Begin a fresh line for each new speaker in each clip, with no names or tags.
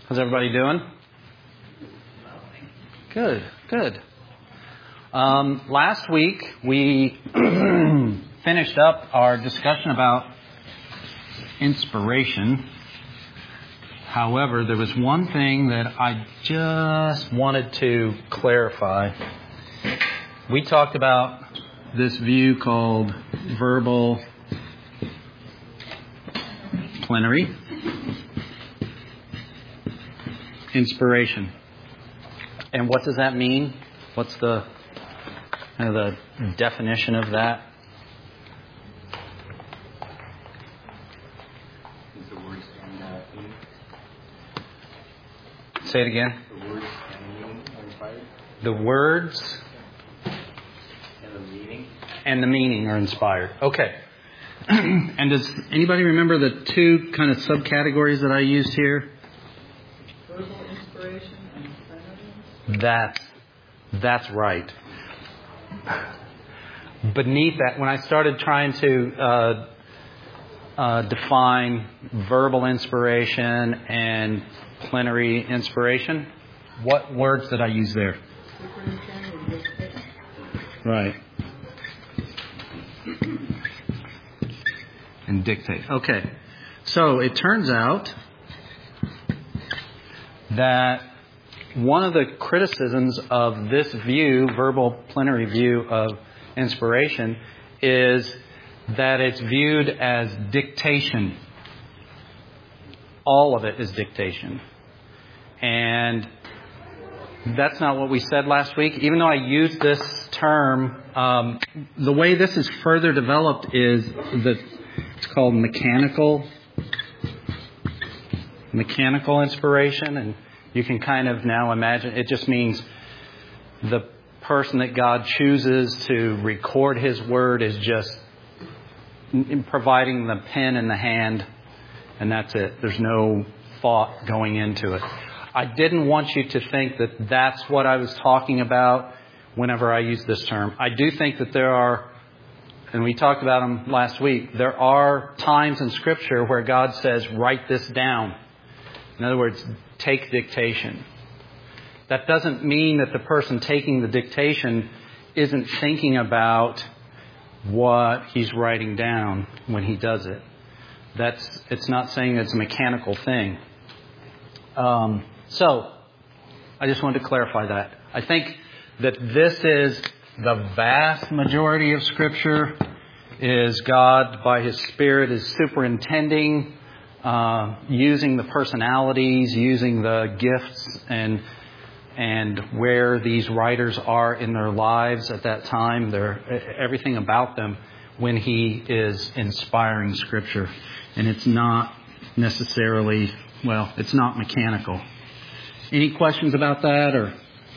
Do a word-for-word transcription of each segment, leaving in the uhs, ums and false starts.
How's everybody doing? Good, good. Um, last week we finished up our discussion about inspiration. However, there was one thing that I just wanted to clarify. We talked about this view called verbal plenary inspiration. And what does that mean? What's the kind of the definition of that?
Is the word and uh, meaning?
Say it again.
The words and meaning are inspired?
The words
And the meaning?
and the meaning are inspired. Okay. And does anybody remember the two kind of subcategories that I used here?
Verbal inspiration and plenary.
That's, that's right. Beneath that, when I started trying to uh, uh, define verbal inspiration and plenary inspiration, what words did I use there?
Superintendent and dictate.
Right. And dictate. Okay. So it turns out that one of the criticisms of this view, verbal plenary view of inspiration, is that it's viewed as dictation. All of it is dictation. And that's not what we said last week. Even though I used this term, um, the way this is further developed is that it's called mechanical, mechanical inspiration. And you can kind of now imagine, it just means the person that God chooses to record His Word is just providing the pen and the hand, and that's it. There's no thought going into it. I didn't want you to think that that's what I was talking about whenever I use this term. I do think that there are, and we talked about them last week, there are times in Scripture where God says, write this down. In other words, take dictation. That doesn't mean that the person taking the dictation isn't thinking about what he's writing down when he does it. That's, it's not saying it's a mechanical thing. Um, so, I just wanted to clarify that. I think that this is the vast majority of Scripture, is God, by His Spirit, is superintending, uh, using the personalities, using the gifts, and and where these writers are in their lives at that time, their everything about them when He is inspiring Scripture. And it's not necessarily, well, it's not mechanical. Any questions about that? Or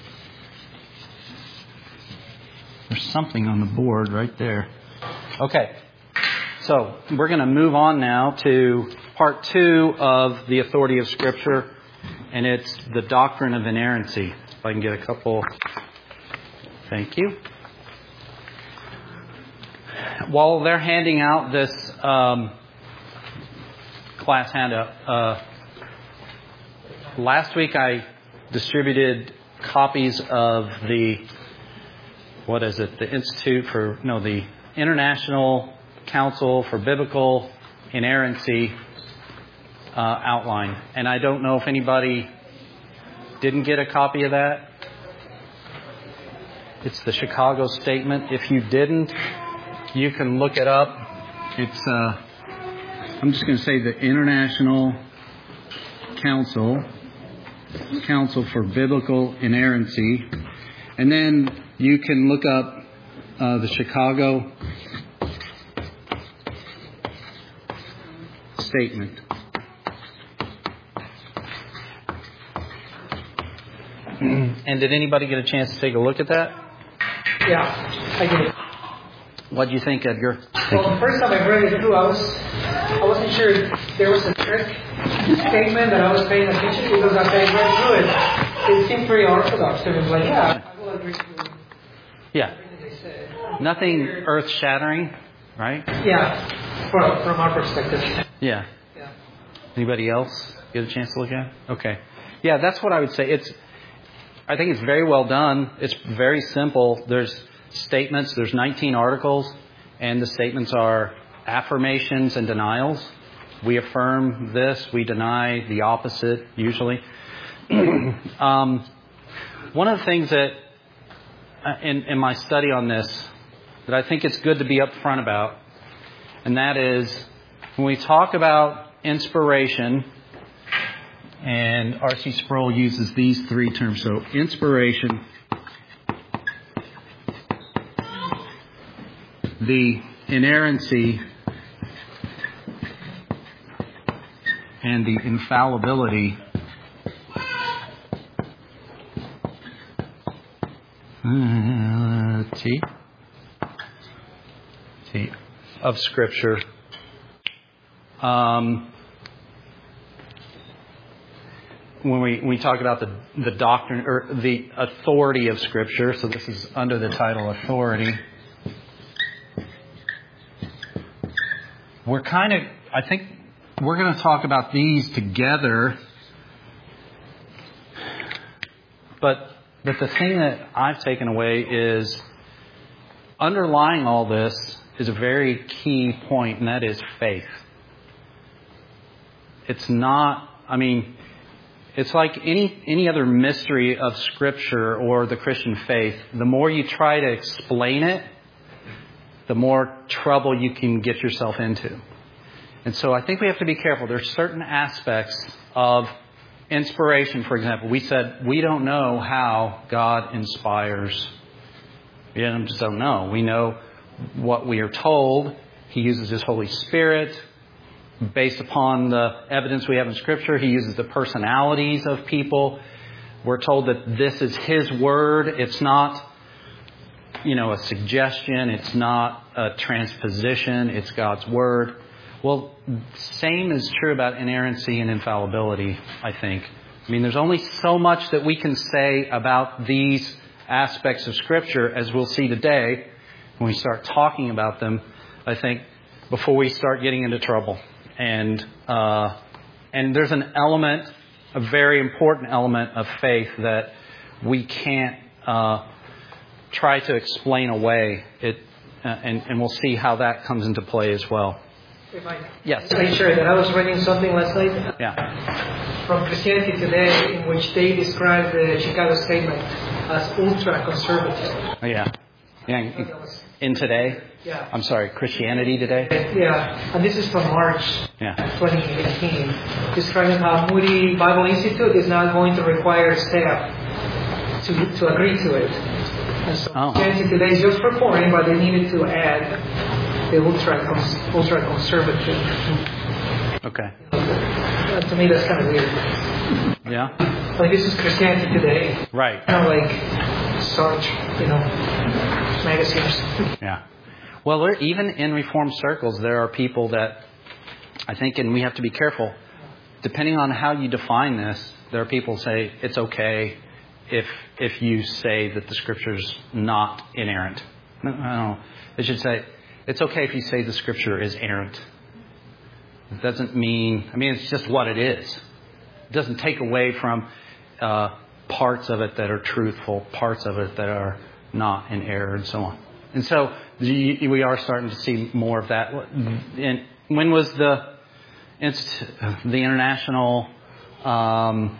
there's something on the board right there. Okay. So we're going to move on now to part two of the authority of Scripture. And it's the doctrine of inerrancy. If I can get a couple. Thank you. While they're handing out this um, class handout, uh, last week I distributed copies of the, what is it, the Institute for, no, the International Council for Biblical Inerrancy uh, outline. And I don't know if anybody didn't get a copy of that. It's the Chicago Statement. If you didn't, you can look it up. It's, uh, I'm just going to say the International Council, Council for Biblical Inerrancy. And then you can look up uh, the Chicago Statement. And did anybody get a chance to take a look at that?
Yeah, I did.
What do you think, Edgar?
Well, the first time I read it through, I was I wasn't sure if there was a trick statement that I was paying attention to, because as I read through it, it seemed pretty orthodox. It was like, yeah, I will agree with
Yeah.
everything they said.
Nothing earth-shattering, right?
Yeah, from, from our perspective.
Yeah.
Yeah.
Anybody else get a chance to look at it? Okay. Yeah, that's what I would say. It's, I think it's very well done. It's very simple. There's statements. There's nineteen articles, and the statements are affirmations and denials. We affirm this. We deny the opposite, usually. um, one of the things that, in, in my study on this, that I think it's good to be upfront about, and that is when we talk about inspiration, and R C Sproul uses these three terms. So inspiration, the inerrancy, and the infallibility uh, T T of Scripture. Um, when we when we talk about the the doctrine or the authority of Scripture, so this is under the title authority. We're kind of, I think, we're going to talk about these together. But but the thing that I've taken away is underlying all this is a very key point, and that is faith. It's not, I mean, it's like any any other mystery of Scripture or the Christian faith. The more you try to explain it, the more trouble you can get yourself into. And so I think we have to be careful. There's certain aspects of inspiration, for example. We said we don't know how God inspires. We just don't know. We know what we are told. He uses His Holy Spirit. Based upon the evidence we have in Scripture, He uses the personalities of people. We're told that this is His Word. It's not, you know, a suggestion. It's not a transposition. It's God's Word. Well, same is true about inerrancy and infallibility, I think. I mean, there's only so much that we can say about these aspects of Scripture, as we'll see today, when we start talking about them, I think, before we start getting into trouble. And uh, and there's an element, a very important element of faith that we can't uh, try to explain away. It, uh, and, and we'll see how that comes into play as well.
If I
Yes.
make sure that I was reading something last night
Yeah.
from Christianity Today, in which they describe the Chicago Statement as ultra-conservative.
Oh, yeah. Yeah. In Today?
Yeah.
I'm sorry, Christianity Today?
Yeah, and this is from March
Yeah.
twenty eighteen, describing how Moody Bible Institute is not going to require staff to to agree to it. And so
Oh.
Christianity Today is just reporting, but they needed to add the ultra ultra conservative.
Okay.
Uh, to me, that's kind of weird.
Yeah?
Like, this is Christianity Today,
Right.
kind of like Sarge, you know, magazines.
Yeah. Well, there, even in Reformed circles, there are people that I think, and we have to be careful, depending on how you define this, there are people who say it's okay if if you say that the Scripture's not inerrant. No, I don't know. They should say it's okay if you say the Scripture is errant. It doesn't mean, I mean, it's just what it is. It doesn't take away from uh, parts of it that are truthful, parts of it that are not in error, and so on. And so we are starting to see more of that. And when was the the International um,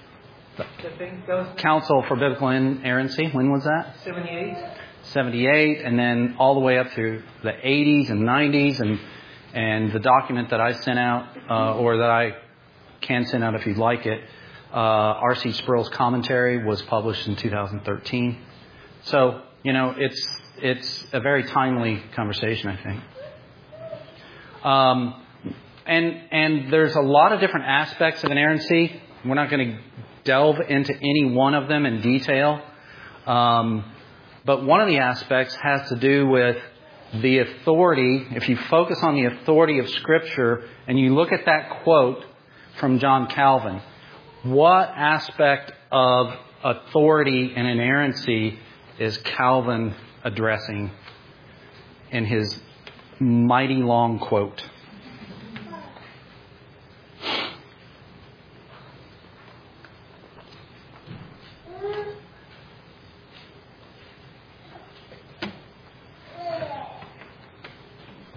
Council for Biblical Inerrancy? When was that?
seventy-eight
seventy-eight, and then all the way up through the eighties and nineties, and and the document that I sent out, uh, or that I can send out if you'd like it, uh, R C Sproul's commentary was published in two thousand thirteen. So, you know, it's it's a very timely conversation, I think. Um, and and there's a lot of different aspects of inerrancy. We're not going to delve into any one of them in detail. Um, but one of the aspects has to do with the authority. If you focus on the authority of Scripture and you look at that quote from John Calvin, what aspect of authority and inerrancy is Calvin addressing in his mighty long quote?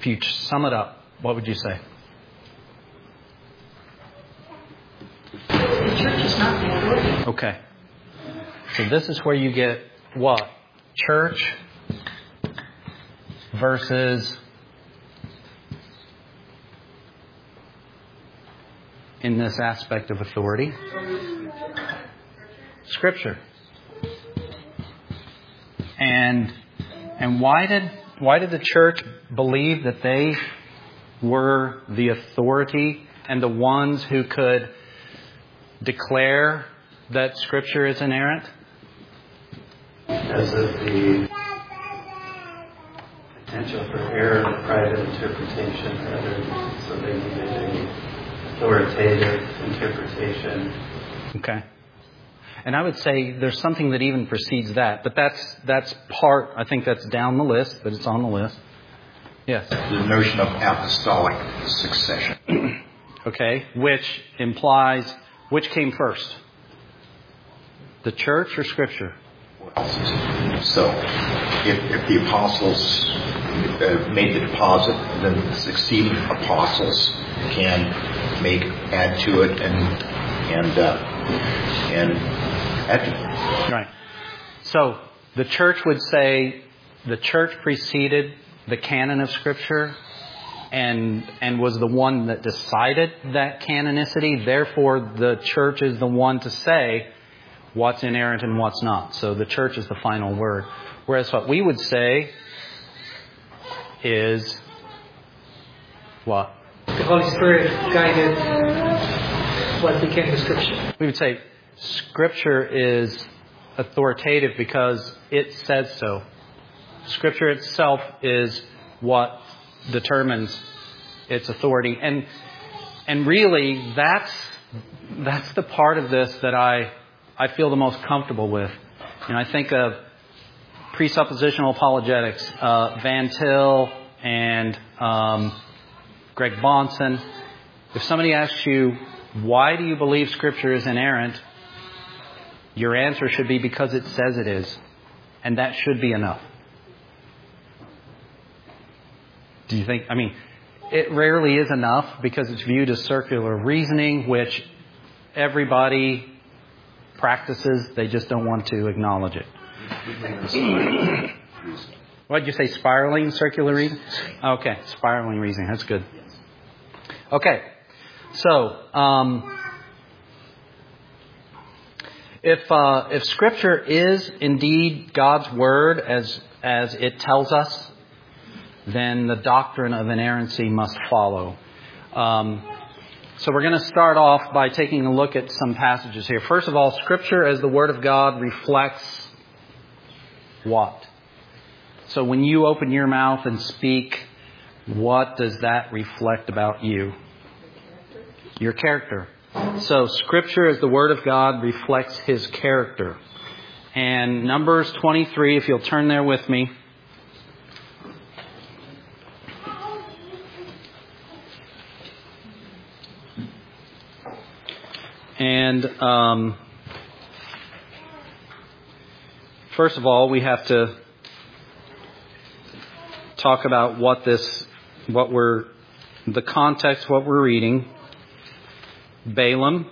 If you sum it up, what would you say?
The church is not the authority.
Okay. So this is where you get what? Church versus in this aspect of authority? Scripture. And and why did why did the church believe that they were the authority and the ones who could declare that Scripture is inerrant?
Because of the potential for error in private interpretation, rather, so they needed an authoritative interpretation.
Okay. And I would say there's something that even precedes that, but that's that's part, I think that's down the list, but it's on the list. Yes?
The notion of apostolic succession.
Okay, which implies, which came first? The church or Scripture?
So, if, if the apostles uh, made the deposit, then the succeeding apostles can make, add to it, and and uh, and add to it.
Right. So the church would say the church preceded the canon of Scripture, and and was the one that decided that canonicity. Therefore, the church is the one to say what's inerrant and what's not. So the church is the final word. Whereas what we would say is what?
The Holy Spirit guided what became the Scripture.
We would say Scripture is authoritative because it says so. Scripture itself is what determines its authority. And and really, that's that's the part of this that I I feel the most comfortable with. You know, I think of presuppositional apologetics, uh, Van Til and um, Greg Bahnsen. If somebody asks you, why do you believe Scripture is inerrant? Your answer should be because it says it is. And that should be enough. Do you think? I mean, it rarely is enough because it's viewed as circular reasoning, which everybody practices. They just don't want to acknowledge it. What did you say? Spiraling circular reasoning? Okay, spiraling reasoning. That's good. Okay, so um, if uh, if Scripture is indeed God's word as as it tells us, then the doctrine of inerrancy must follow. Um, so we're going to start off by taking a look at some passages here. First of all, Scripture as the Word of God reflects what? So when you open your mouth and speak, what does that reflect about you? Your character. So Scripture as the Word of God reflects His character. And Numbers twenty-three, if you'll turn there with me. And um, first of all, we have to talk about what this, what we're, the context, what we're reading. Balaam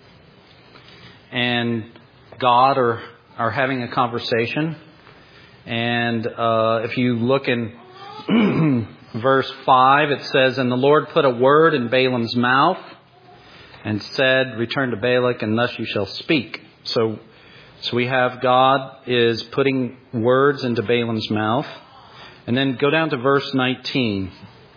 and God are are having a conversation, and uh, if you look in verse five, it says, "And the Lord put a word in Balaam's mouth, and said, Return to Balak, and thus you shall speak." So, so we have God is putting words into Balaam's mouth. And then go down to verse nineteen.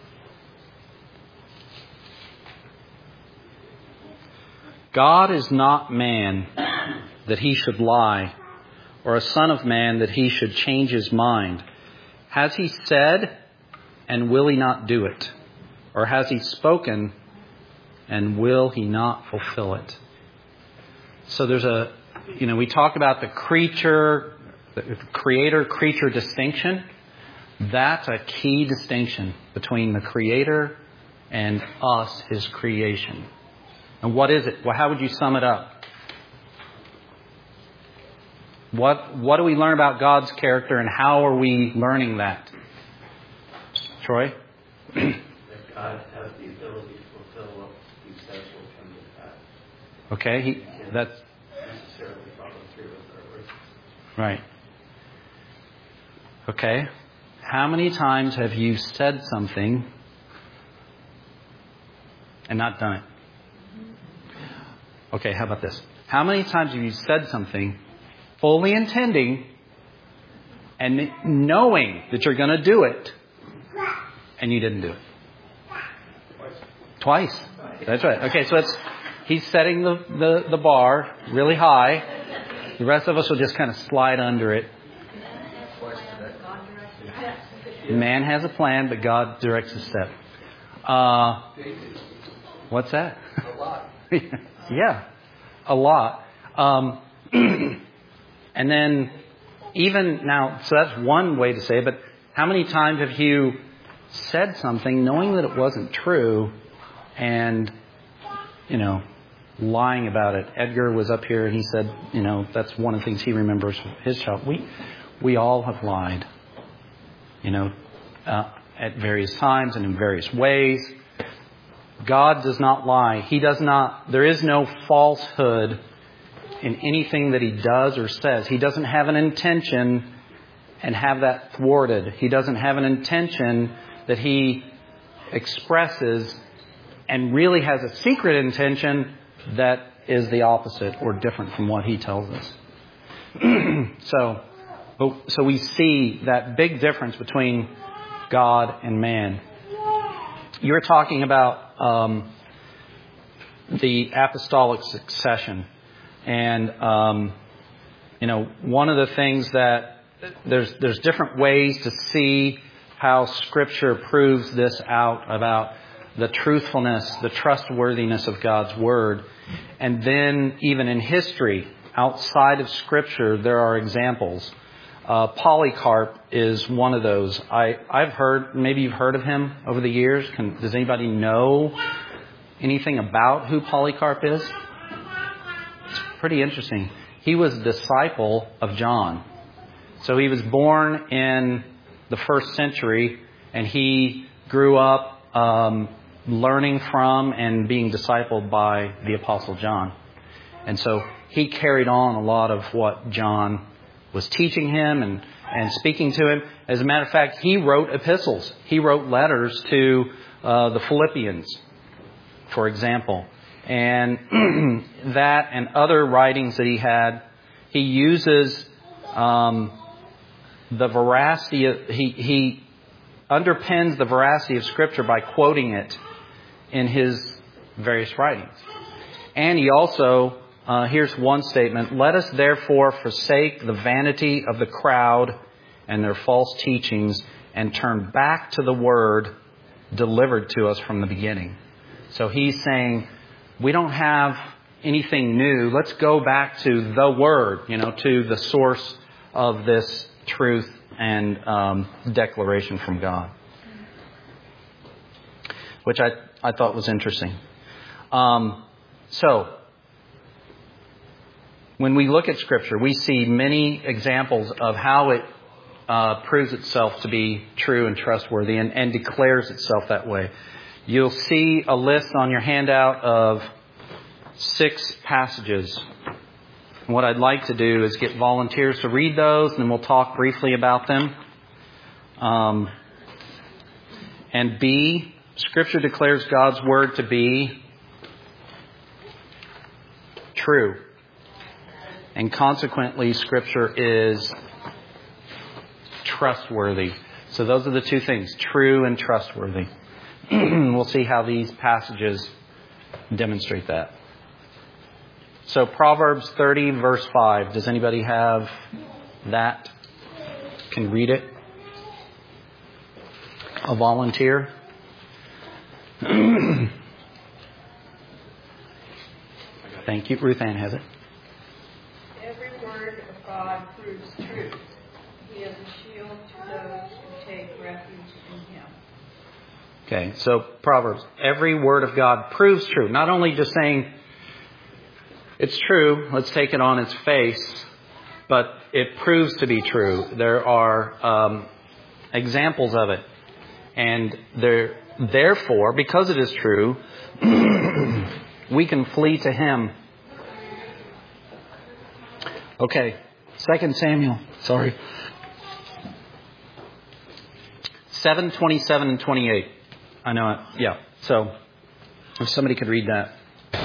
God is not man that he should lie, or a son of man that he should change his mind. Has he said, and will he not do it? Or has he spoken, and will he not fulfill it? So there's a, you know, we talk about the creature, the creator-creature distinction. That's a key distinction between the Creator and us, His creation. And what is it? Well, how would you sum it up? What What do we learn about God's character, and how are we learning that? Troy?
that God has the ability to fulfill what He says will come to pass.
Okay, he,
Can't
that's
necessarily follow through with our words.
right. Okay. How many times have you said something and not done it? Okay, how about this? How many times have you said something fully intending and knowing that you're going to do it and you didn't do it? Twice. That's right. Okay, so it's, he's setting the, the, the bar really high. The rest of us will just kind of slide under it. Man has a plan, but God directs his step. Uh, what's that?
A lot.
Yeah, a lot. Um, and then even now, so that's one way to say it, but how many times have you said something knowing that it wasn't true and, you know, lying about it? Edgar was up here and he said, you know, that's one of the things he remembers from his child. We, we all have lied, you know, uh, at various times and in various ways. God does not lie. He does not, there is no falsehood in anything that He does or says. He doesn't have an intention and have that thwarted. He doesn't have an intention that He expresses and really has a secret intention that is the opposite or different from what He tells us. so, so we see that big difference between God and man. You're talking about um, the apostolic succession. And, um, you know, one of the things that there's there's different ways to see how Scripture proves this out about the truthfulness, the trustworthiness of God's Word. And then even in history, outside of Scripture, there are examples. Uh, Polycarp is one of those. I, I've heard, maybe you've heard of him over the years. Can, does anybody know anything about who Polycarp is? It's pretty interesting. He was a disciple of John. So he was born in the first century and he grew up um, learning from and being discipled by the Apostle John. And so he carried on a lot of what John was teaching him and, and speaking to him. As a matter of fact, he wrote epistles. He wrote letters to uh, the Philippians, for example. And that and other writings that he had, he uses um, the veracity of, he, he underpins the veracity of Scripture by quoting it in his various writings. And he also Uh, here's one statement. Let us therefore forsake the vanity of the crowd and their false teachings and turn back to the Word delivered to us from the beginning. So he's saying, we don't have anything new. Let's go back to the Word, you know, to the source of this truth and um, declaration from God. Which I, I thought was interesting. Um, so... When we look at Scripture, we see many examples of how it uh, proves itself to be true and trustworthy and, and declares itself that way. You'll see a list on your handout of six passages. What I'd like to do is get volunteers to read those, and then we'll talk briefly about them. Um, and B, Scripture declares God's Word to be true. And consequently, Scripture is trustworthy. So those are the two things, true and trustworthy. We'll see how these passages demonstrate that. So Proverbs thirty, verse five. Does anybody have that? Can read it? A volunteer? Thank you. Ruth Ann has it.
God proves truth. He is a shield to those who take refuge in Him.
Okay, so Proverbs. Every word of God proves true. Not only just saying it's true, let's take it on its face, but it proves to be true. There are um, examples of it. And there, therefore, because it is true, we can flee to Him. Okay, Second Samuel. Sorry. seven, twenty-seven and twenty-eight. I know it. Yeah. So, if somebody could read that.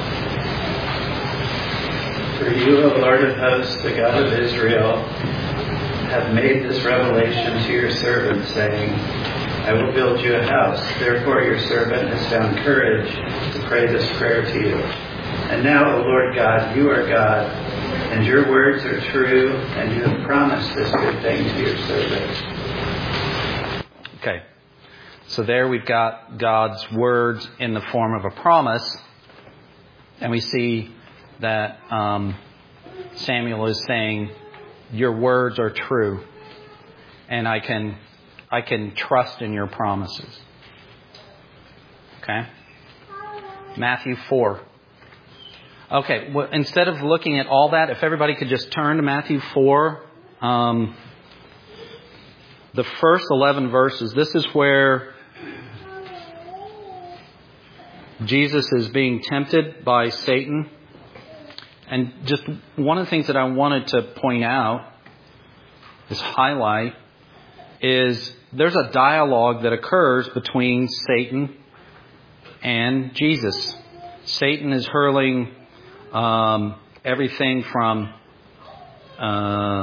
For you, O Lord of hosts, the God of Israel, have made this revelation to your servant, saying, I will build you a house. Therefore your servant has found courage to pray this prayer to you. And now, O Lord God, you are God, and your words are true, and you have promised this good thing to your servant.
Okay. So there we've got God's words in the form of a promise. And we see that um, Samuel is saying, your words are true. And I can I can trust in your promises. Okay? Matthew four. Okay, well, instead of looking at all that, if everybody could just turn to Matthew four. Um, the first eleven verses, this is where Jesus is being tempted by Satan. And just one of the things that I wanted to point out, is highlight, is there's a dialogue that occurs between Satan and Jesus. Satan is hurling um, everything from uh,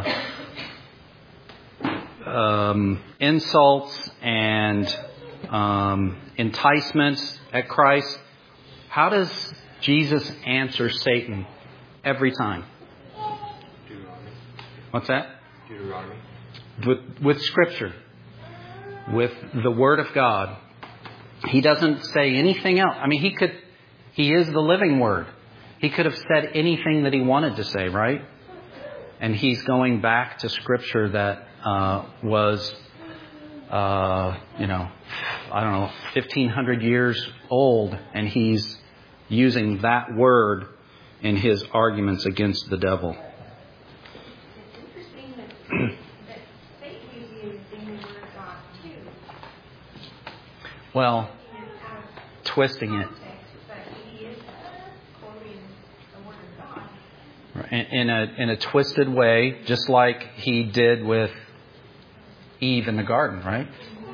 um, insults and um, enticements at Christ. How does Jesus answer Satan every time?
Deuteronomy.
What's that?
Deuteronomy.
With, with Scripture. With the Word of God. He doesn't say anything else. I mean, he could, he is the living Word. He could have said anything that he wanted to say, right? And he's going back to Scripture that uh, was, uh, you know, I don't know, fifteen hundred years old. And he's using that word in his arguments against the devil.
It's interesting that, that Satan is using the word of God too.
Well,
Taking it out of
twisting it.
context, but he is quoting the word of God.
In in a in a twisted way, just like he did with Eve in the garden, right?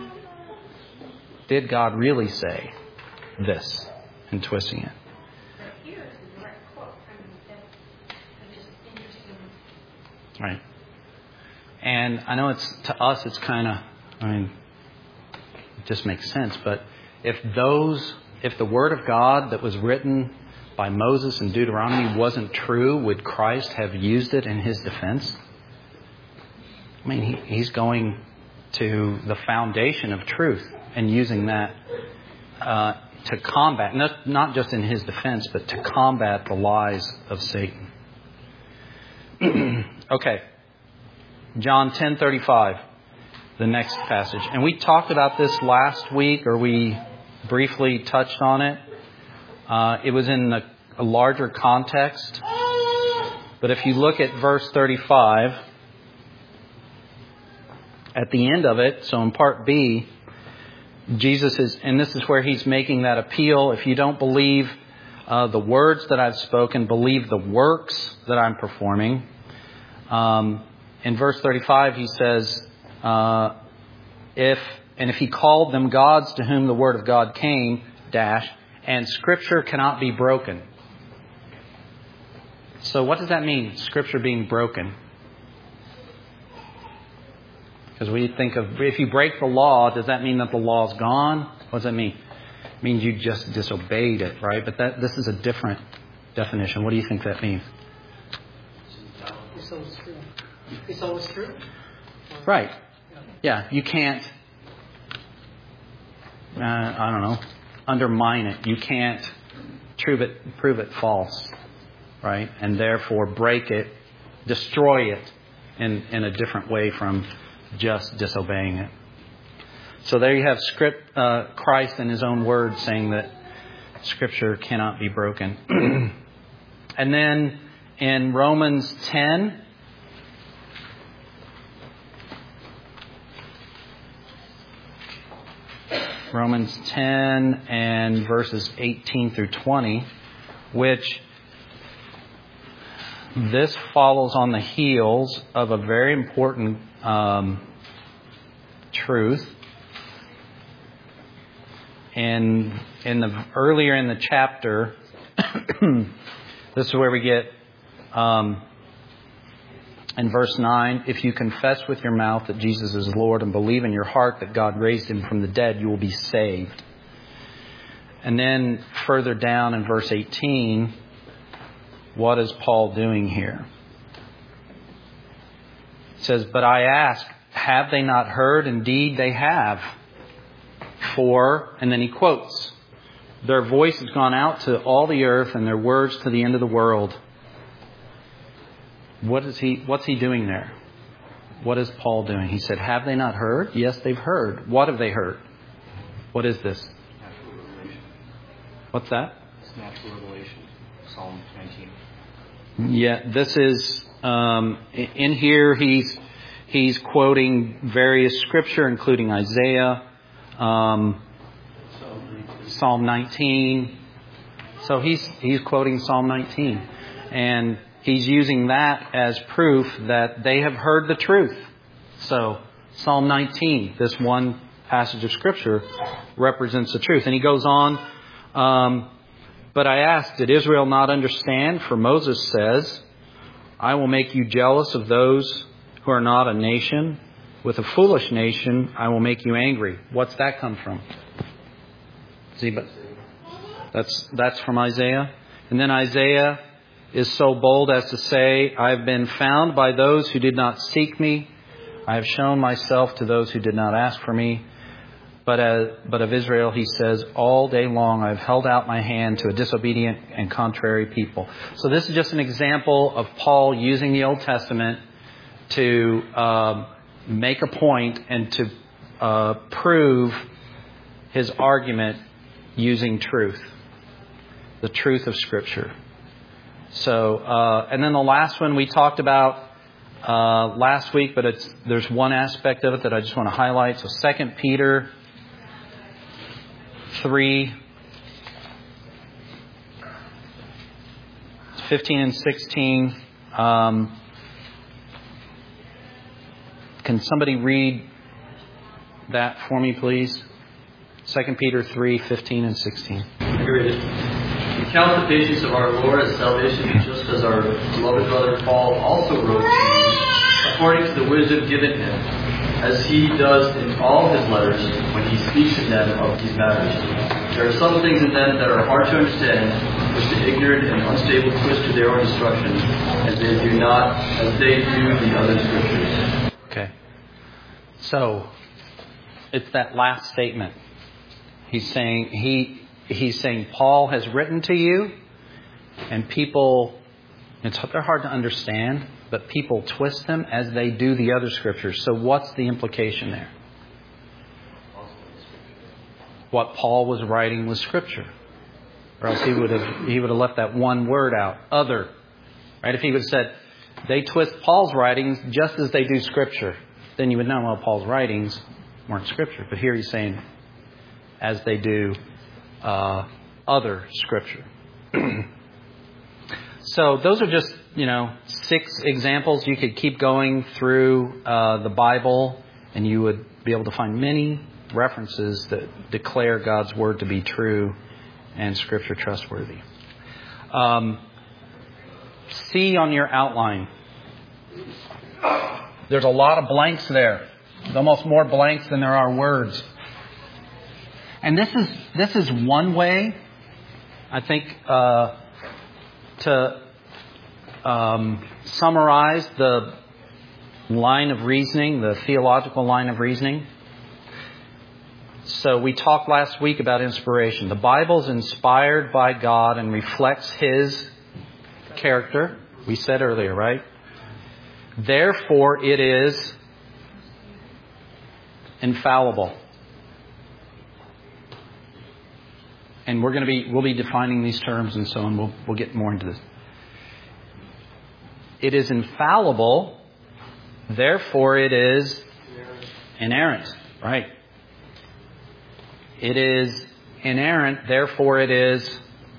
Did God really say this? And twisting it.
But here is the direct quote. I mean, that's just interesting.
Right. And I know it's, to us, it's kind of, I mean, it just makes sense. But if those, if the Word of God that was written by Moses in Deuteronomy wasn't true, would Christ have used it in His defense? I mean, he, He's going to the foundation of truth and using that uh, to combat, not, not just in His defense, but to combat the lies of Satan. Okay. John ten thirty-five, the next passage. And we talked about this last week, or we briefly touched on it. Uh, it was in a, a larger context. But if you look at verse thirty-five, at the end of it, so in part B, Jesus is, and this is where He's making that appeal. If you don't believe uh, the words that I've spoken, believe the works that I'm performing. Um, in verse thirty-five, He says, uh, if, and if He called them gods to whom the word of God came, dash, and Scripture cannot be broken. So what does that mean, Scripture being broken? Because we think of, if you break the law, does that mean that the law's gone? What does that mean? It means you just disobeyed it, right? But that this is a different definition. What do you think that means?
It's always true. It's always true.
Right. Yeah, you can't, uh, I don't know, undermine it. You can't prove it, prove it false, right? And therefore break it, destroy it in, in a different way from just disobeying it. So there you have script, uh, Christ in His own words saying that Scripture cannot be broken. And then in Romans ten, Romans ten and verses eighteen through twenty, which this follows on the heels of a very important um, truth. And in the earlier in the chapter, this is where we get um, in verse nine, if you confess with your mouth that Jesus is Lord and believe in your heart that God raised him from the dead, you will be saved. And then further down in verse eighteen, what is Paul doing here? It says, but I ask, have they not heard? Indeed, they have. For, and then he quotes, their voice has gone out to all the earth and their words to the end of the world. What is he, what's he doing there? What is Paul doing? He said, have they not heard? Yes, they've heard. What have they heard? What is this?
Natural revelation.
What's that?
It's natural revelation. Psalm nineteen.
Yeah, this is, um, in here he's, he's quoting various scripture, including Isaiah, um, Psalm nineteen. So he's, he's quoting Psalm nineteen. And he's using that as proof that they have heard the truth. So Psalm nineteen, this one passage of scripture, represents the truth. And he goes on, um, but I asked, did Israel not understand? For Moses says, I will make you jealous of those who are not a nation. With a foolish nation, I will make you angry. What's that come from? See, but that's, that's from Isaiah. And then Isaiah is so bold as to say, I have been found by those who did not seek me. I have shown myself to those who did not ask for me. But, uh, but of Israel, he says, all day long I have held out my hand to a disobedient and contrary people. So this is just an example of Paul using the Old Testament to uh, make a point and to uh, prove his argument using truth, the truth of Scripture. So, uh, and then the last one we talked about uh, last week, but it's there's one aspect of it that I just want to highlight. So Second Peter three, fifteen and sixteen. Um, can somebody read that for me, please? Second Peter three, fifteen and sixteen.
Here it is. We count the patience of our Lord as salvation, just as our beloved brother Paul also wrote to you, according to the wisdom given him, as he does in all his letters when he speaks in them of these matters. There are some things in them that are hard to understand, which the ignorant and unstable twist to their own destruction, as they do not, as they do the other scriptures.
Okay. So, it's that last statement. He's saying he he's saying Paul has written to you, and people, it's they're hard to understand, but people twist them as they do the other scriptures. So what's the implication there? What Paul was writing was scripture, or else he would have he would have left that one word out, other. Right? If he would have said they twist Paul's writings just as they do scripture, then you would know, well, Paul's writings weren't scripture. But here he's saying, as they do uh, other scripture. So those are just, you know, six examples. You could keep going through uh, the Bible, and you would be able to find many references that declare God's word to be true and scripture trustworthy. Um, C on your outline. There's a lot of blanks there. There's almost more blanks than there are words. And this is this is one way, I think, uh, to um, summarize the line of reasoning, the theological line of reasoning. So we talked last week about inspiration. The Bible is inspired by God and reflects His character. We said earlier, right? Therefore, it is infallible. And we're going to be, we'll be defining these terms and so on. We'll, we'll get more into this. It is infallible. Therefore, it is inerrant. Right. It is inerrant, therefore it is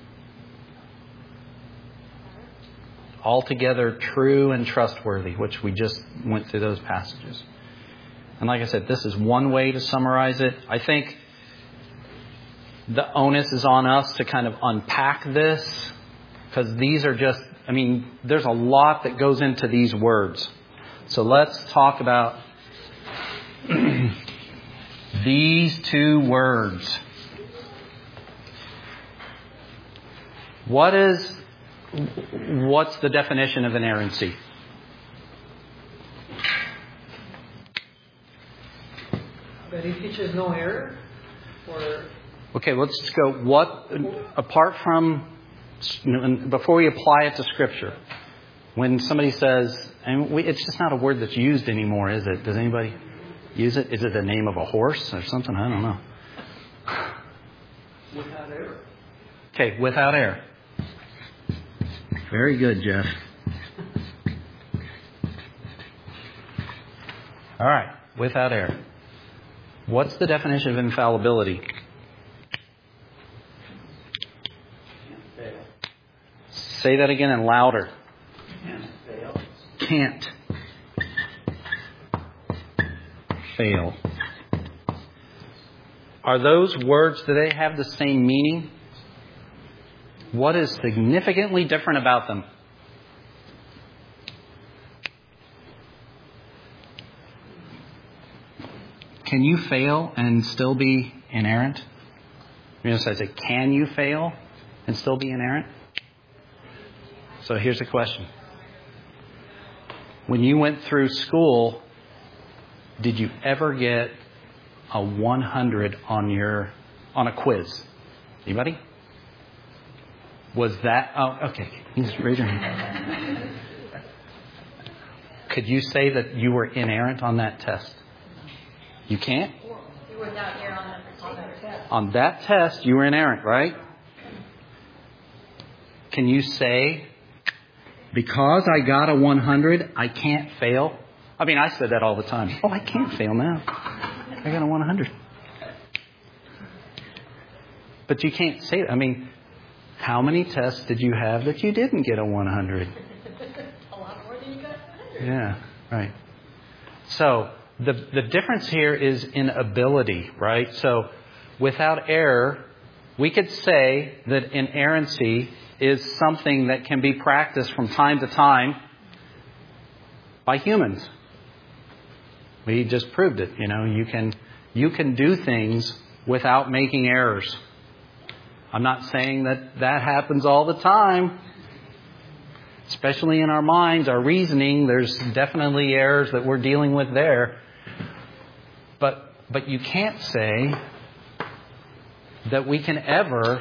altogether true and trustworthy, which we just went through those passages. And like I said, this is one way to summarize it. I think the onus is on us to kind of unpack this, because these are just, I mean, there's a lot that goes into these words. So let's talk about these two words. What is, what's the definition of inerrancy?
That he teaches no error? Or...
Okay, let's just go, what, apart from, before we apply it to Scripture, when somebody says, and we, it's just not a word that's used anymore, is it? Does anybody use it? Is it the name of a horse or something? I don't know.
Without error.
Okay, without error. Very good, Jeff. All right, without error. What's the definition of infallibility? Say that again and louder.
Can't fail.
Can't fail. Are those words, do they have the same meaning? What is significantly different about them? Can you fail and still be inerrant? You know, so I say, can you fail and still be inerrant? So here's the question. When you went through school, did you ever get a one hundred on your on a quiz? Anybody? Was that... Oh, okay. You just raise your hand. Could you say that you were inerrant on that test? You can't?
You were not here on that, on that test.
On that test, you were inerrant, right? Can you say, because I got a one hundred, I can't fail? I mean, I said that all the time. Oh, I can't fail now. I got a one hundred. But you can't say that. I mean, how many tests did you have that you didn't get a one hundred?
A lot more than you got one hundred.
Yeah, right. So the the difference here is in ability, right? So without error, we could say that inerrancy is something that can be practiced from time to time by humans. We just proved it. You know, you can you can do things without making errors. I'm not saying that that happens all the time. Especially in our minds, our reasoning, there's definitely errors that we're dealing with there. But but you can't say that we can ever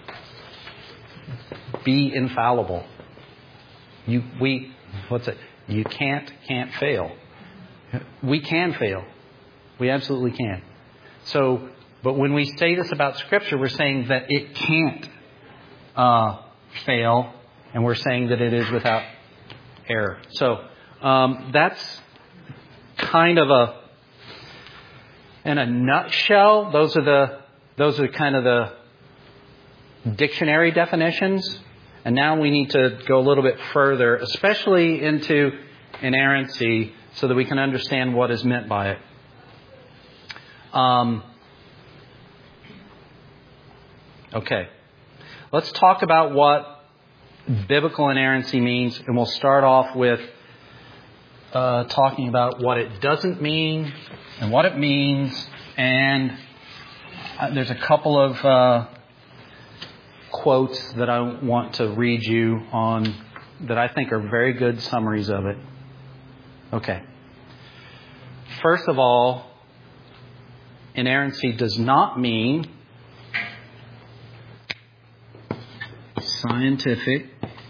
be infallible. You we what's it? You can't can't fail. We can fail. We absolutely can. So, but when we say this about Scripture, we're saying that it can't uh, fail, and we're saying that it is without error. So um, that's kind of a, in a nutshell. Those are the those are kind of the dictionary definitions. And now we need to go a little bit further, especially into inerrancy, so that we can understand what is meant by it. Um, okay. Let's talk about what biblical inerrancy means, and we'll start off with uh, talking about what it doesn't mean and what it means. And uh, there's a couple of uh, quotes that I want to read you on that I think are very good summaries of it. Okay. First of all, inerrancy does not mean scientific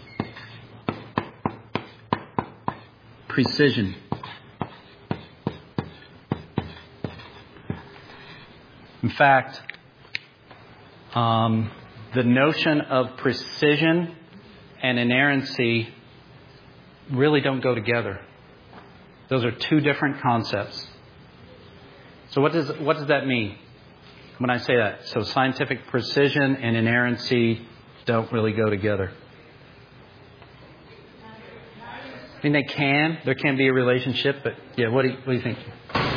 precision. In fact, um, the notion of precision and inerrancy really don't go together. Those are two different concepts. So what does what does that mean? when I say that. So scientific precision and inerrancy don't really go together. I mean, they can. There can be a relationship, but yeah, what do you, what do you think?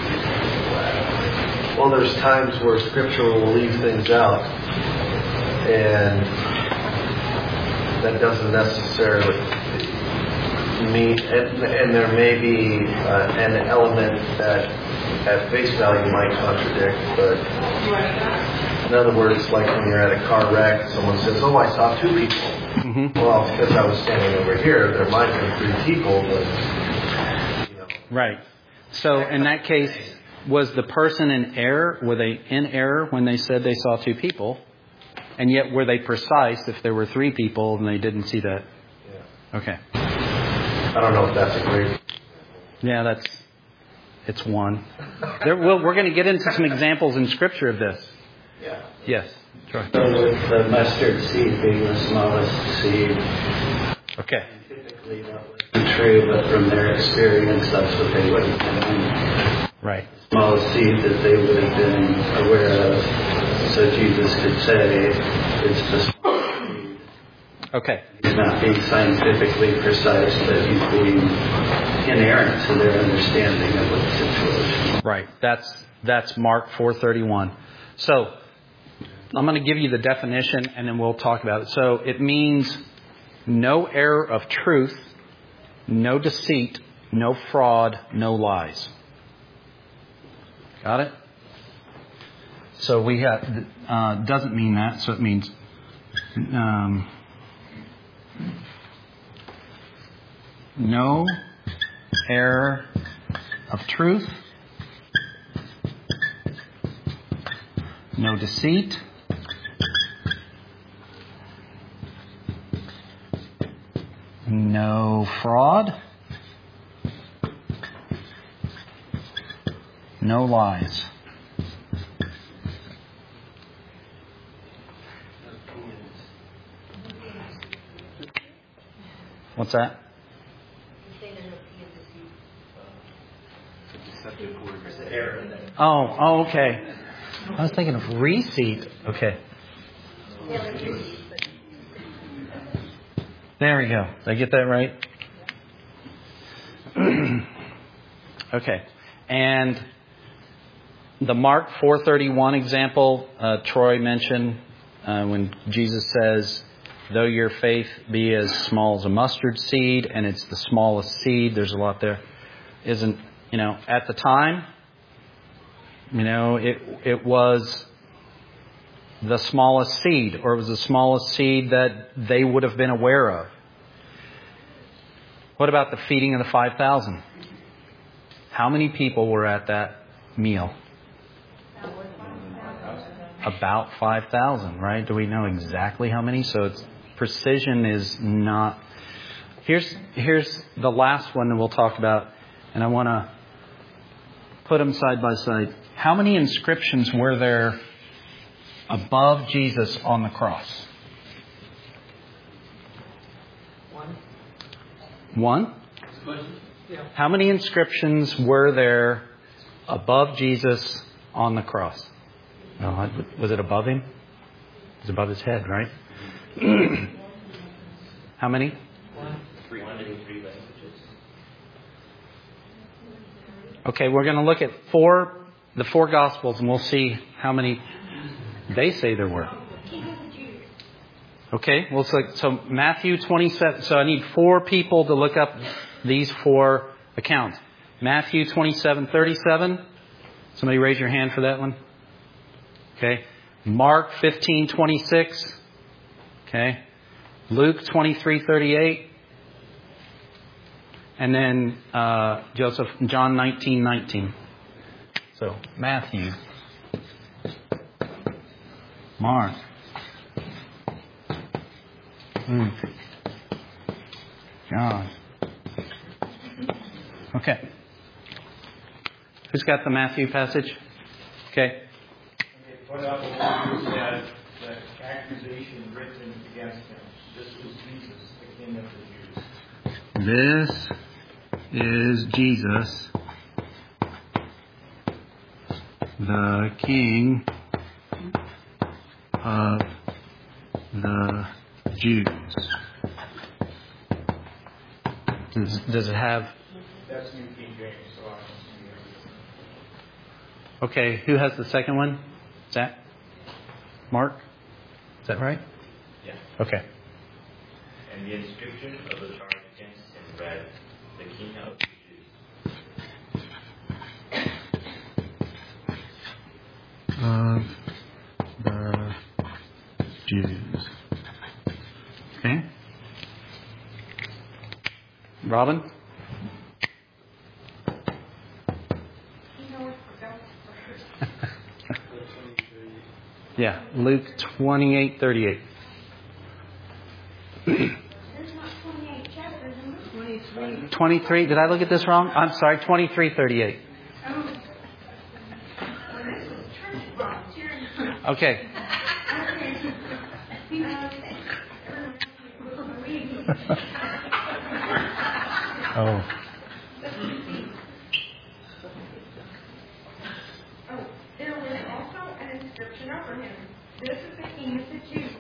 Well, there's times where Scripture will leave things out, and that doesn't necessarily mean, and, and there may be uh, an element that at face value might contradict, but in other words, like when you're at a car wreck, someone says, oh, I saw two people. Mm-hmm. Well, because I was standing over here, there might have been three people, but, you know.
Right. So in that case, was the person in error? Were they in error when they said they saw two people? And yet were they precise if there were three people and they didn't see that?
Yeah.
Okay.
I don't know if that's a great...
Yeah, that's... It's one. There, we'll, we're going to get into some examples in Scripture of this.
Yeah.
Yes. Troy.
So with the mustard seed being the smallest seed,
okay.
Typically that wasn't true, but from their experience, that's what they would have been.
Right.
The smallest seed that they would have been aware of. So Jesus could say, it's the smallest seed.
Okay.
He's not being scientifically precise, but he's being inerrant to their understanding of the situation.
Right. That's that's Mark four thirty-one. So I'm going to give you the definition and then we'll talk about it. So it means no error of truth, no deceit, no fraud, no lies. Got it? So we have, uh, doesn't mean that. So it means um, no error of truth, no deceit, no fraud, no lies. What's that? Oh, oh, okay. I was thinking of receipt. Okay. There we go. Did I get that right? Okay. And the Mark four thirty-one example, uh, Troy mentioned uh, when Jesus says, though your faith be as small as a mustard seed, and it's the smallest seed, there's a lot there, isn't, you know, at the time, you know, it it was the smallest seed, or it was the smallest seed that they would have been aware of. What about the feeding of the five thousand? How many people were at that meal? About five thousand, right? Do we know exactly how many? So it's, precision is not... Here's, here's the last one that we'll talk about, and I want to put them side by side. How many inscriptions were there above Jesus on the cross?
One.
One?
Yeah.
How many inscriptions were there above Jesus on the cross? No, was it above him? It was above his head, right? How many?
One.
three hundred three languages.
Okay, we're going to look at four, the four Gospels, and we'll see how many they say there were. Okay, well, so, so Matthew twenty-seven. So I need four people to look up these four accounts. Matthew twenty-seven thirty-seven. Somebody raise your hand for that one. Okay. Mark fifteen twenty-six. Okay. Luke twenty-three thirty-eight. And then uh, Joseph, John nineteen nineteen. So Matthew, Mark, Luke, John. Okay. Who's got the Matthew passage? Okay.
What about the one who said the accusation written against him? This was Jesus, the King of the Jews.
This is Jesus, the King
of the Jews.
Does, does it have...
That's New King James, so I don't see it.
Okay, who has the second one? Is that Mark? Is that right?
Yeah.
Okay.
And the inscription of the charge against him read, "The King of the Jews."
Of the Jews.
Okay. Robin? Yeah, Luke twenty-eight thirty-eight.
There's not twenty-eight chapters in this.
Twenty-three.
twenty-three, did I look at this wrong? I'm sorry, twenty-three thirty-eight.
Oh. Well, this is church box here.
Okay. Oh.
Oh, there was also an inscription over him. This is the King of the Jews.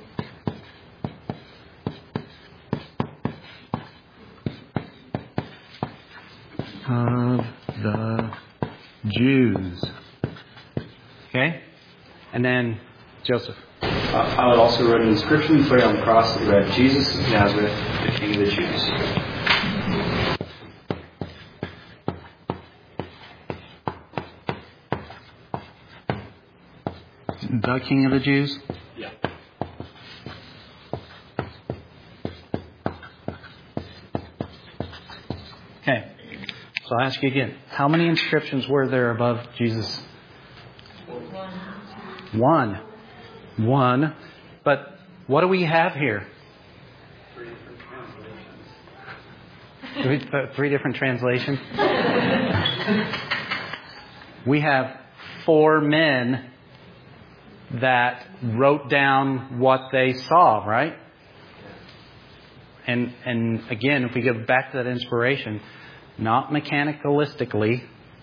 Of the Jews.
Okay. And then Joseph.
Uh, I would also write an inscription put on the cross that read, "Jesus of Nazareth, the King of the Jews."
The King of the Jews?
Yeah.
Okay. So I'll ask you again. How many inscriptions were there above Jesus? One. One. But what do we have here? Three, uh, three different translations. We have four men that wrote down what they saw, right? And and again, if we go back to that inspiration, not mechanicalistically,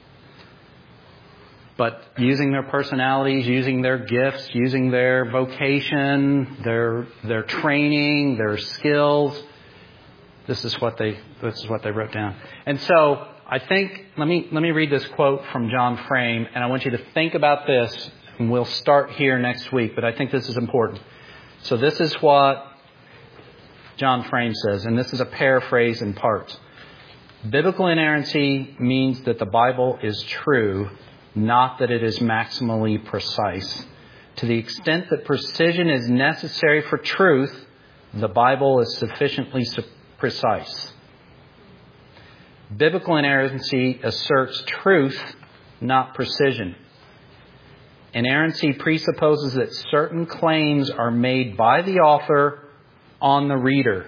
but using their personalities, using their gifts, using their vocation, their their training, their skills. This is what they this is what they wrote down. And so I think let me let me read this quote from John Frame, and I want you to think about this, and we'll start here next week, but I think this is important. So this is what John Frame says, and this is a paraphrase in parts. Biblical inerrancy means that the Bible is true, not that it is maximally precise. To the extent that precision is necessary for truth, the Bible is sufficiently precise. Biblical inerrancy asserts truth, not precision. Inerrancy presupposes that certain claims are made by the author on the reader.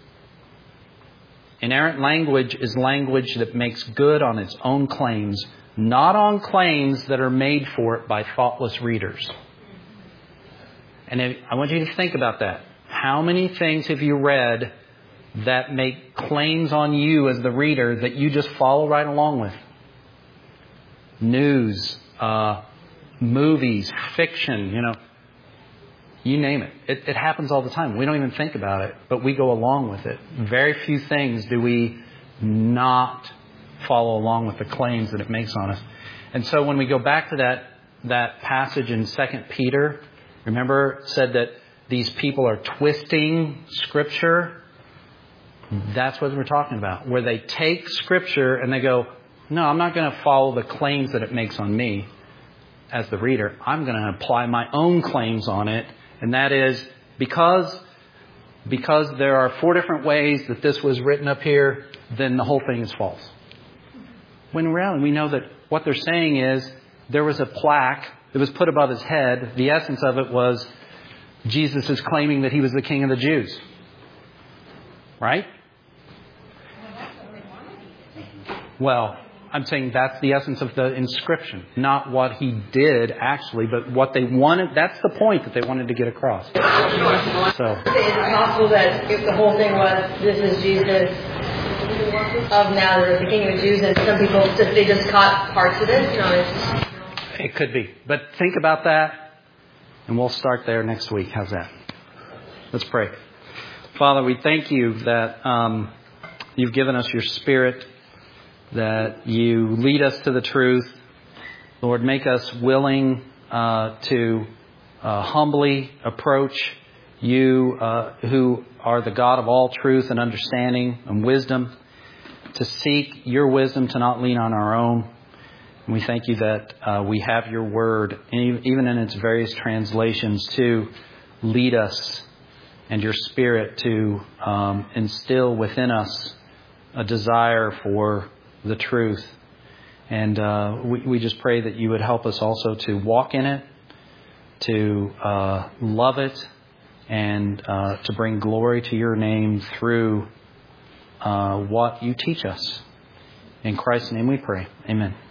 Inerrant language is language that makes good on its own claims, not on claims that are made for it by thoughtless readers. And if, I want you to think about that. How many things have you read that make claims on you as the reader that you just follow right along with? News, uh, movies, fiction, you know, you name it. it. It happens all the time. We don't even think about it, but we go along with it. Very few things do we not follow along with the claims that it makes on us. And so when we go back to that that passage in Second Peter, remember it said that these people are twisting Scripture. That's what we're talking about, where they take Scripture and they go, no, I'm not going to follow the claims that it makes on me as the reader. I'm going to apply my own claims on it. And that is because, because there are four different ways that this was written up here, then the whole thing is false. When in reality, we know that what they're saying is there was a plaque that was put above his head. The essence of it was Jesus is claiming that he was the King of the Jews. Right? Well, I'm saying that's the essence of the inscription, not what he did actually, but what they wanted. That's the point that they wanted to get across. So,
it's possible that if the whole thing was, this is Jesus of Nazareth, the King of the Jews, and some people just they just caught parts of it. You know, it's,
it could be, but think about that. And we'll start there next week. How's that? Let's pray. Father, we thank you that um, you've given us your Spirit, that you lead us to the truth. Lord, make us willing uh, to uh, humbly approach you, uh, who are the God of all truth and understanding and wisdom, to seek your wisdom, to not lean on our own. And we thank you that uh, we have your word, even in its various translations, to lead us, and your Spirit to um, instill within us a desire for the truth. And uh, we, we just pray that you would help us also to walk in it, to uh, love it, and uh, to bring glory to your name through uh, what you teach us. In Christ's name we pray. Amen.